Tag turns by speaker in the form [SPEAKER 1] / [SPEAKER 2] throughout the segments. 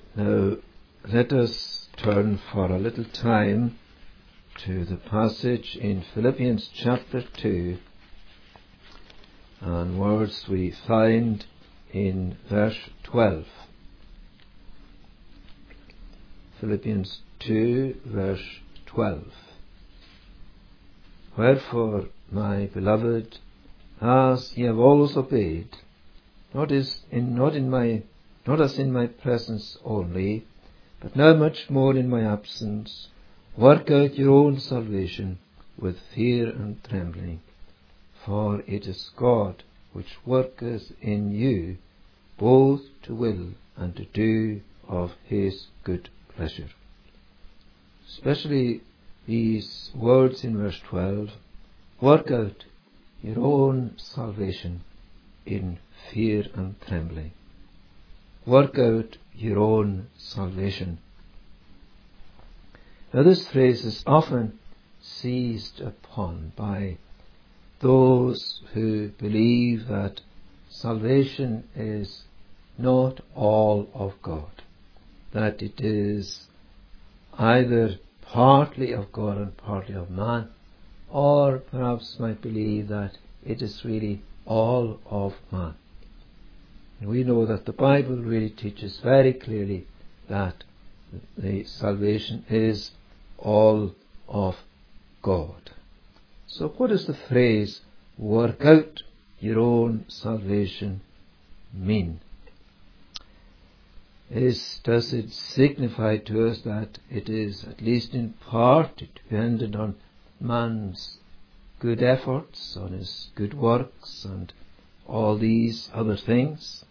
[SPEAKER 1] Now, let us turn for a little time to the passage in Philippians chapter 2, and words we find in verse 12. Philippians 2, verse 12. Wherefore, my beloved, as ye have always obeyed, not as in my presence only, but now much more in my absence, work out your own salvation with fear and trembling. For it is God which worketh in you both to will and to do of his good pleasure. Especially these words in verse 12, work out your own salvation in fear and trembling. Work out your own salvation. Now this phrase is often seized upon by those who believe that salvation is not all of God, that it is either partly of God and partly of man, or perhaps might believe that it is really all of man. And we know that the Bible really teaches very clearly that the salvation is all of God. So what does the phrase, work out your own salvation, mean? Does it signify to us that it is, at least in part, dependent on man's good efforts, on his good works, and all these other things?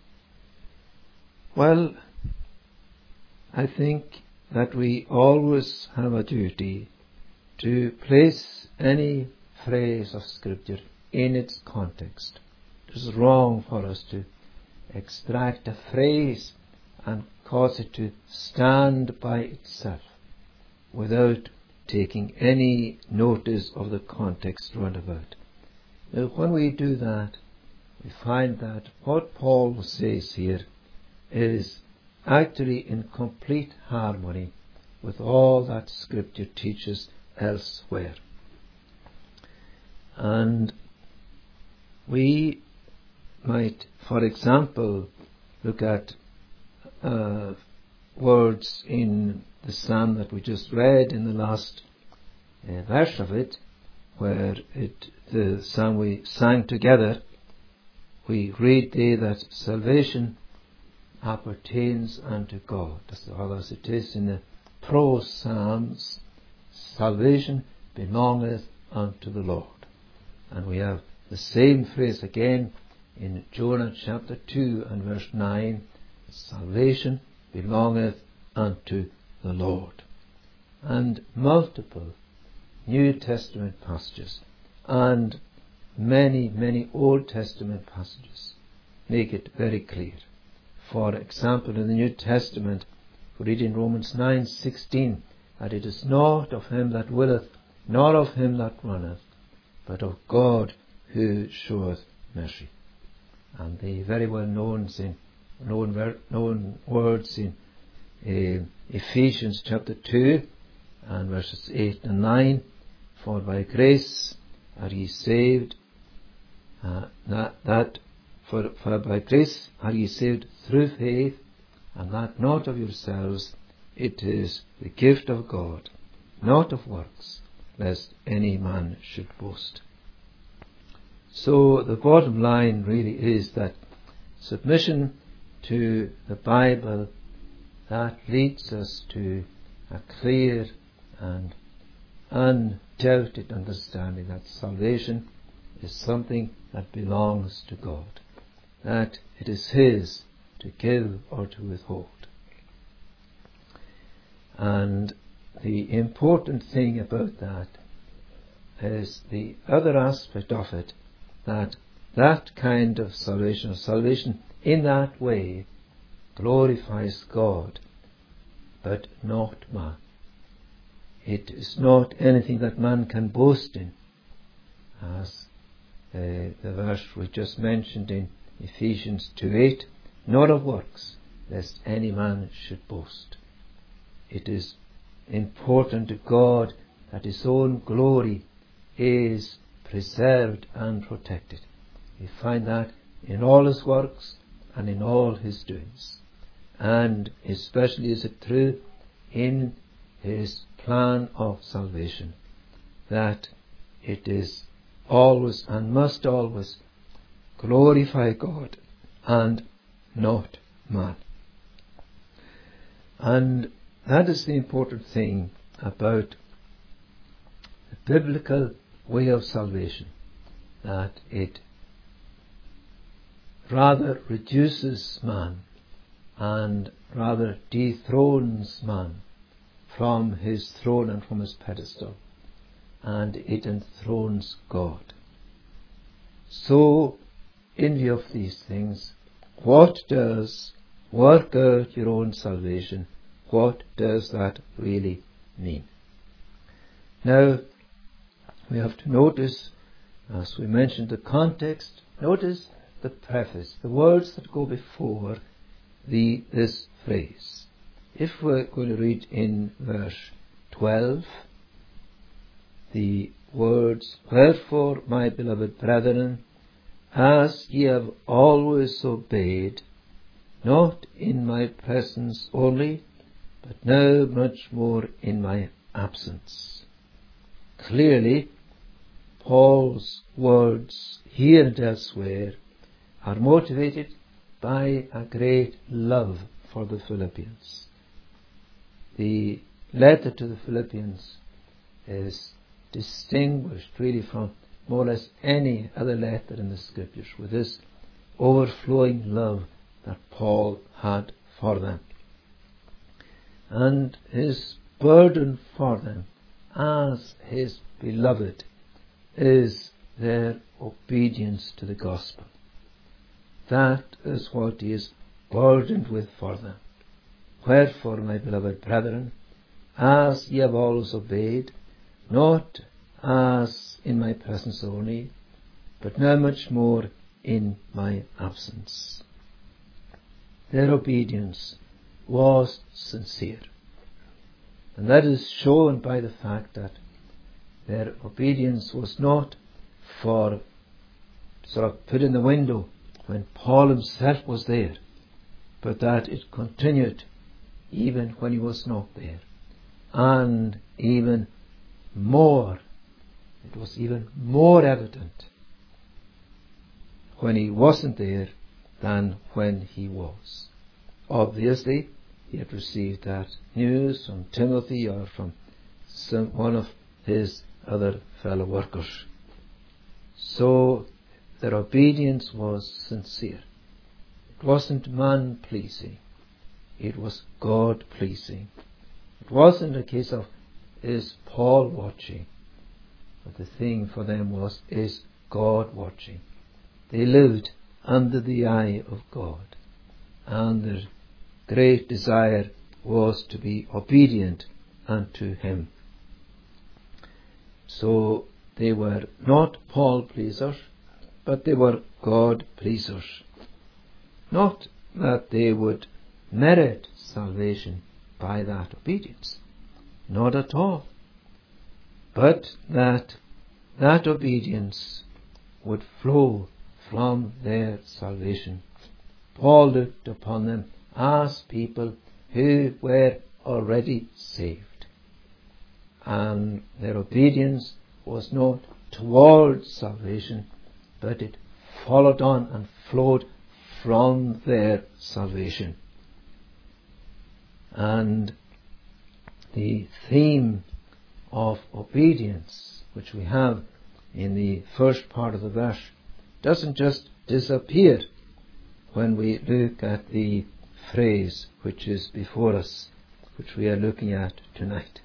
[SPEAKER 1] Well, I think that we always have a duty to place any phrase of Scripture in its context. It is wrong for us to extract a phrase and cause it to stand by itself without taking any notice of the context round about. Now, when we do that, we find that what Paul says here is actually in complete harmony with all that Scripture teaches elsewhere. And we might, for example, look at words in the psalm that we just read in the last verse of it, where the psalm we sang together, we read there that salvation appertains unto God, as it is in the prose psalms, salvation belongeth unto the Lord. And we have the same phrase again in Jonah chapter 2 and verse 9, salvation belongeth unto the Lord. And multiple New Testament passages and many, many Old Testament passages make it very clear. For example, in the New Testament, we read in Romans 9:16 that it is not of him that willeth, nor of him that runneth, but of God who showeth mercy. And the very well known words in Ephesians chapter 2 and verses 8 and 9, for by grace are ye saved, for by grace are ye saved through faith, and that not of yourselves, it is the gift of God, not of works, lest any man should boast. So the bottom line really is that submission to the Bible, that leads us to a clear and undoubted understanding that salvation is something that belongs to God, that it is his to give or to withhold. And the important thing about that is the other aspect of it, that kind of salvation, or salvation in that way, glorifies God, but not man. It is not anything that man can boast in, as the verse we just mentioned in Ephesians 2:8, not of works, lest any man should boast. It is important to God that His own glory is preserved and protected. We find that in all His works and in all His doings. And especially is it true in His plan of salvation, that it is always and must always glorify God and not man. And that is the important thing about the biblical way of salvation, that it rather reduces man and rather dethrones man from his throne and from his pedestal, and it enthrones God. So, in view of these things, what does work out your own salvation? What does that really mean? Now, we have to notice, as we mentioned, the context. Notice the preface, the words that go before this phrase. If we're going to read in verse 12, the words, "Wherefore, my beloved brethren, as ye have always obeyed, not in my presence only, but now much more in my absence." Clearly, Paul's words here and elsewhere are motivated by a great love for the Philippians. The letter to the Philippians is distinguished really from more or less any other letter in the Scriptures with this overflowing love that Paul had for them. And his burden for them as his beloved is their obedience to the gospel. That is what he is burdened with for them. "Wherefore, my beloved brethren, as ye have always obeyed, not as in my presence only, but now much more in my absence." Their obedience was sincere. And that is shown by the fact that their obedience was not for sort of put in the window when Paul himself was there, but that it continued even when he was not there. And even more, it was even more evident when he wasn't there than when he was. Obviously, he had received that news from Timothy or from one of his other fellow workers. So their obedience was sincere. It wasn't man-pleasing. It was God-pleasing. It wasn't a case of, is Paul watching? But the thing for them was, is God watching? They lived under the eye of God, and their great desire was to be obedient unto Him. So they were not Paul pleasers, but they were God pleasers. Not that they would merit salvation by that obedience, not at all, but that obedience would flow from their salvation. Paul looked upon them as people who were already saved, and their obedience was not towards salvation, but it followed on and flowed from their salvation. And the theme of obedience, which we have in the first part of the verse, doesn't just disappear when we look at the phrase which is before us, which we are looking at tonight.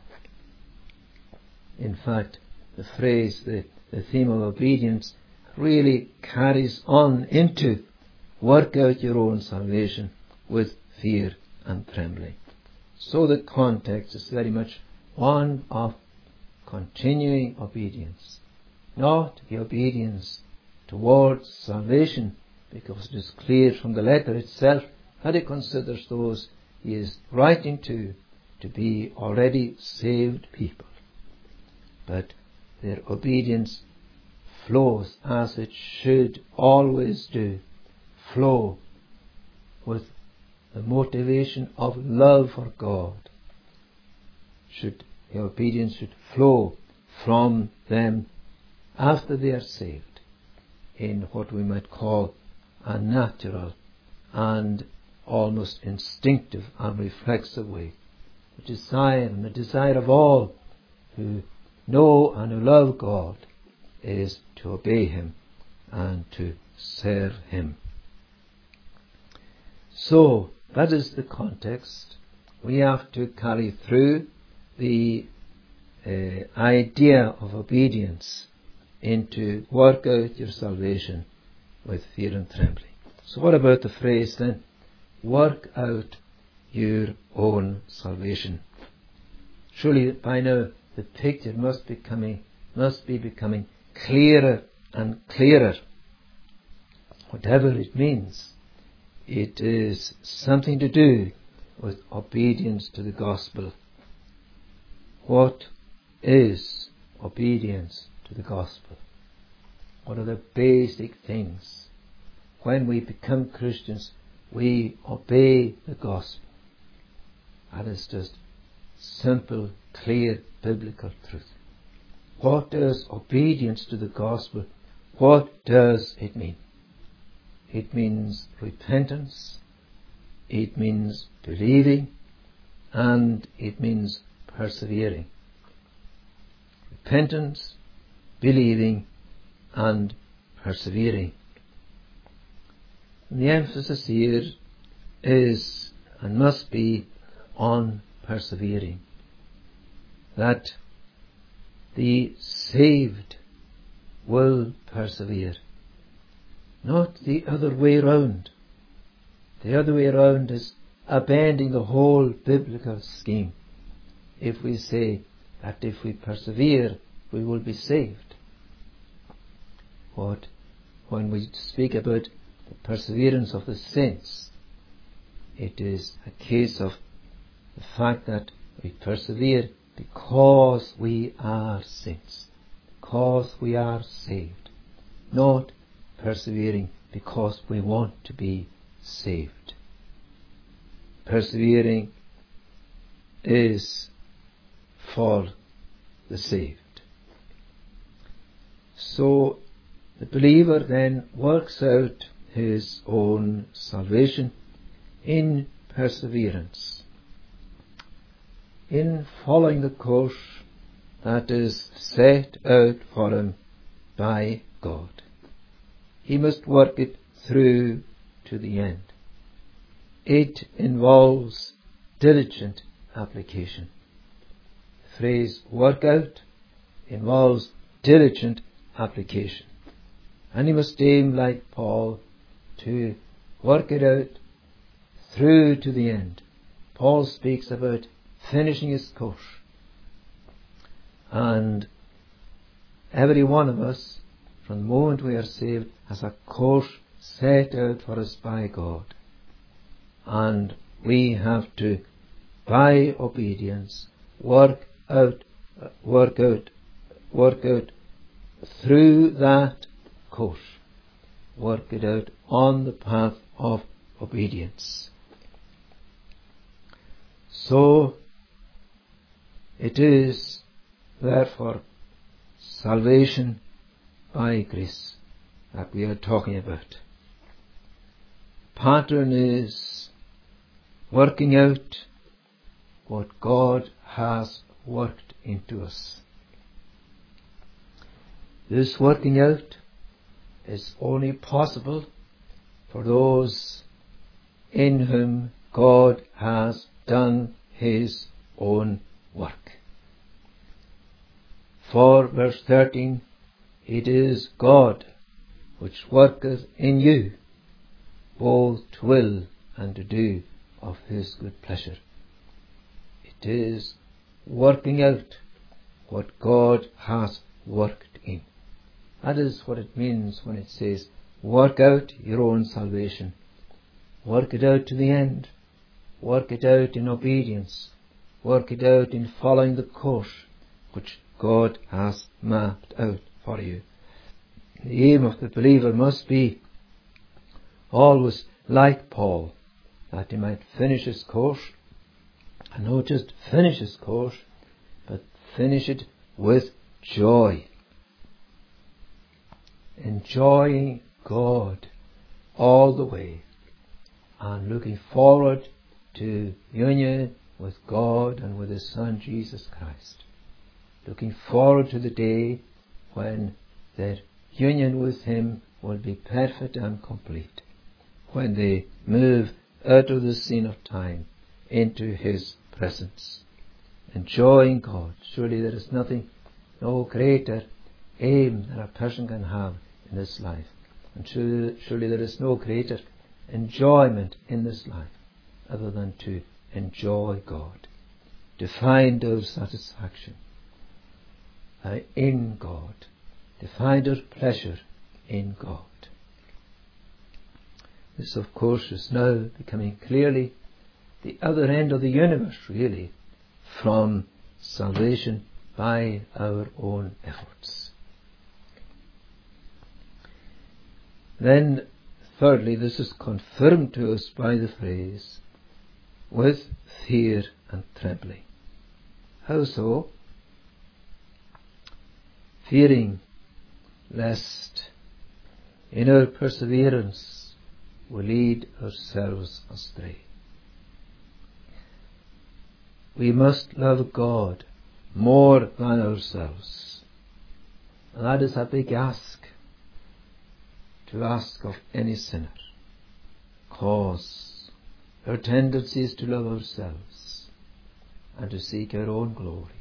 [SPEAKER 1] In fact, the phrase, the theme of obedience, really carries on into work out your own salvation with fear and trembling. So the context is very much one of continuing obedience, not the obedience towards salvation, because it is clear from the letter itself that he considers those he is writing to be already saved people. But their obedience flows, as it should always do, flow with the motivation of love for God. The obedience should flow from them after they are saved in what we might call a natural and almost instinctive and reflexive way. The desire of all who know and who love God is to obey Him and to serve Him. So, that is the context. We have to carry through the idea of obedience into work out your salvation with fear and trembling. So what about the phrase then? Work out your own salvation. Surely by now the picture must be becoming clearer and clearer. Whatever it means, it is something to do with obedience to the gospel. What is obedience to the gospel? What are the basic things? When we become Christians, we obey the gospel. That is just simple, clear, biblical truth. What does obedience to the gospel, what does it mean? It means repentance, it means believing, and it means persevering. Repentance, believing, and persevering. And the emphasis here is and must be on persevering. That the saved will persevere. Not the other way round. The other way round is abandoning the whole biblical scheme. If we say that if we persevere, we will be saved. When we speak about the perseverance of the saints, it is a case of the fact that we persevere because we are saints, because we are saved, not persevering because we want to be saved. Persevering is for the saved. So the believer then works out his own salvation in perseverance, in following the course that is set out for him by God. He must work it through to the end. It involves diligent application. The phrase work out involves diligent application. And he must aim, like Paul, to work it out through to the end. Paul speaks about finishing his course. And every one of us, from the moment we are saved, has a course set out for us by God. And we have to, by obedience, work out through that course. Work it out on the path of obedience. So, it is, therefore, salvation by grace that we are talking about. Pattern is working out what God has worked into us. This working out is only possible for those in whom God has done His own work. For verse 13, it is God which worketh in you both to will and to do of His good pleasure. It is working out what God has worked in. That is what it means when it says, work out your own salvation. Work it out to the end. Work it out in obedience. Work it out in following the course which God has mapped out for you. The aim of the believer must be always like Paul, that he might finish his course, and not just finish his course, but finish it with joy. Enjoying God all the way, and looking forward to union with God and with His Son Jesus Christ. Looking forward to the day when their union with Him will be perfect and complete, when they move out of the scene of time into His presence. Enjoying God. Surely there is no greater aim that a person can have in this life. And surely there is no greater enjoyment in this life other than to enjoy God, to find our satisfaction in God, to find our pleasure in God. This, of course, is now becoming clearly the other end of the universe, really, from salvation by our own efforts. Then, thirdly, this is confirmed to us by the phrase, with fear and trembling. How so? Fearing lest in our perseverance we lead ourselves astray. We must love God more than ourselves. And that is a big ask, to ask of any sinner, because our tendency is to love ourselves and to seek our own glory.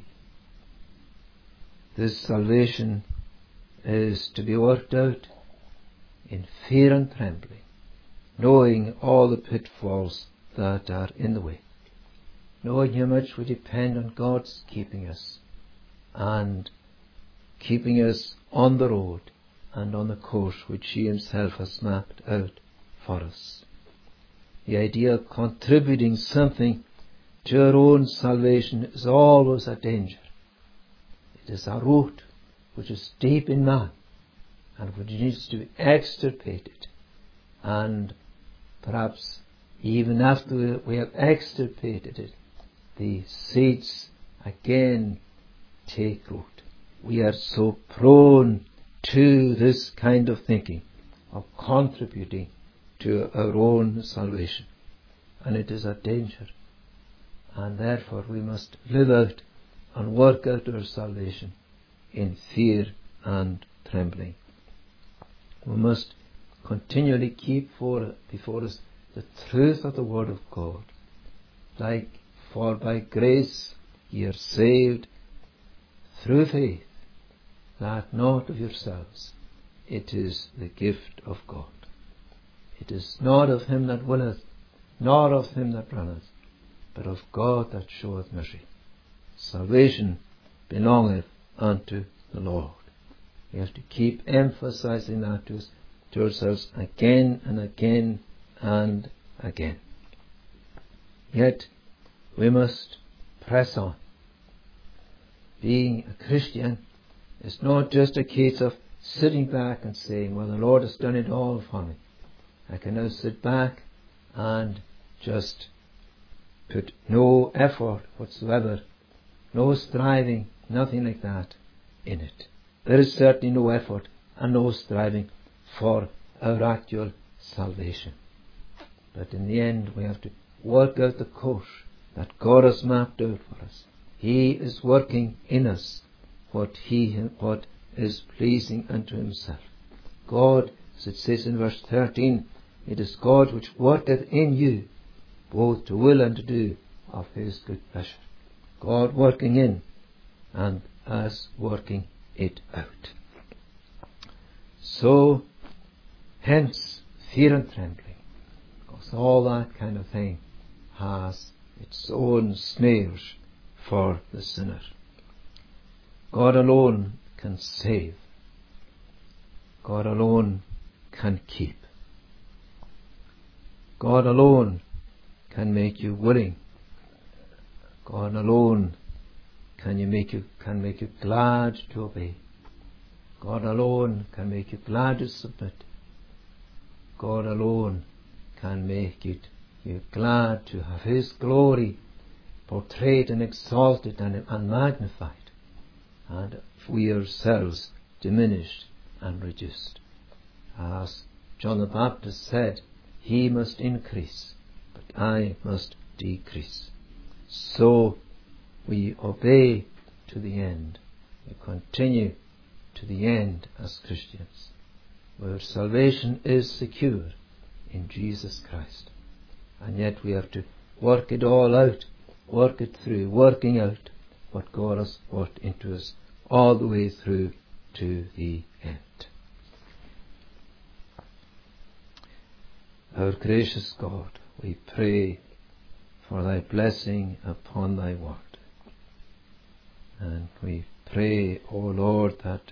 [SPEAKER 1] This salvation is to be worked out in fear and trembling, knowing all the pitfalls that are in the way, knowing how much we depend on God's keeping us and keeping us on the road and on the course which He Himself has mapped out for us. The idea of contributing something to our own salvation is always a danger. It is a root which is deep in man and which needs to be extirpated. And perhaps even after we have extirpated it, the seeds again take root. We are so prone to this kind of thinking, of contributing to our own salvation. And it is a danger. And therefore we must live out and work out our salvation in fear and trembling. We must continually keep before us the truth of the Word of God. Like, for by grace ye are saved through faith, that not of yourselves, it is the gift of God. It is not of him that willeth, nor of him that runneth, but of God that showeth mercy. Salvation belongeth unto the Lord. We have to keep emphasizing that to ourselves again and again and again. Yet we must press on. Being a Christian is not just a case of sitting back and saying, well, the Lord has done it all for me. I can now sit back and just put no effort whatsoever, no striving, nothing like that in it. There is certainly no effort and no striving for our actual salvation. But in the end we have to work out the course that God has mapped out for us. He is working in us what is pleasing unto Himself. God, as it says in verse 13, it is God which worketh in you both to will and to do of His good pleasure. God working in and us working it out. So, hence, fear and trembling, because all that kind of thing has its own snares for the sinner. God alone can save. God alone can keep. God alone can make you willing. God alone can make you glad to obey. God alone can make you glad to submit. God alone can make you glad to have His glory portrayed and exalted and magnified, and we ourselves diminished and reduced. As John the Baptist said, He must increase, but I must decrease. So we obey to the end. We continue to the end as Christians, where salvation is secure in Jesus Christ. And yet we have to work it all out, work it through, working out what God has worked into us all the way through to the end. Our gracious God, we pray for Thy blessing upon Thy word. And we pray, O Lord, that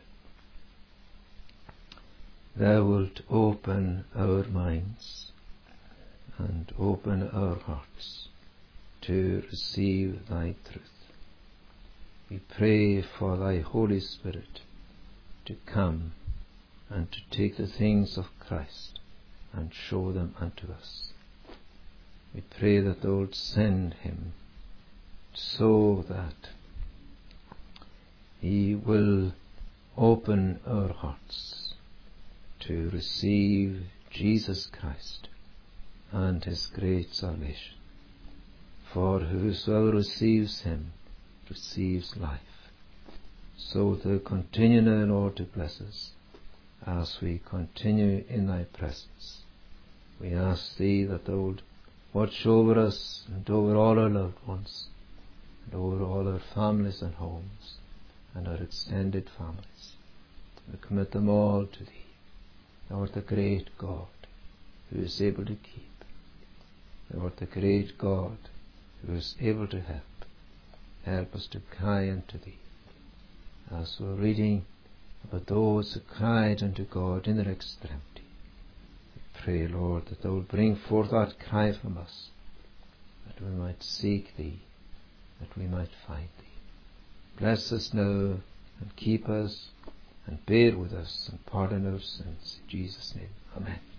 [SPEAKER 1] Thou wilt open our minds and open our hearts to receive Thy truth. We pray for Thy Holy Spirit to come and to take the things of Christ and show them unto us. We pray that Thou wilt send Him so that He will open our hearts to receive Jesus Christ and His great salvation. For whosoever receives Him receives life. So Thou continue now, Lord, to bless us as we continue in Thy presence. We ask Thee that Thou wilt watch over us and over all our loved ones and over all our families and homes and our extended families. We commit them all to Thee. Thou art the great God who is able to keep. Thou art the great God who is able to help. Help us to cry unto Thee. As we're reading about those who cried unto God in their extremity, we pray, Lord, that Thou wilt bring forth that cry from us, that we might seek Thee, that we might find Thee. Bless us now and keep us and bear with us and pardon our sins. In Jesus' name, amen.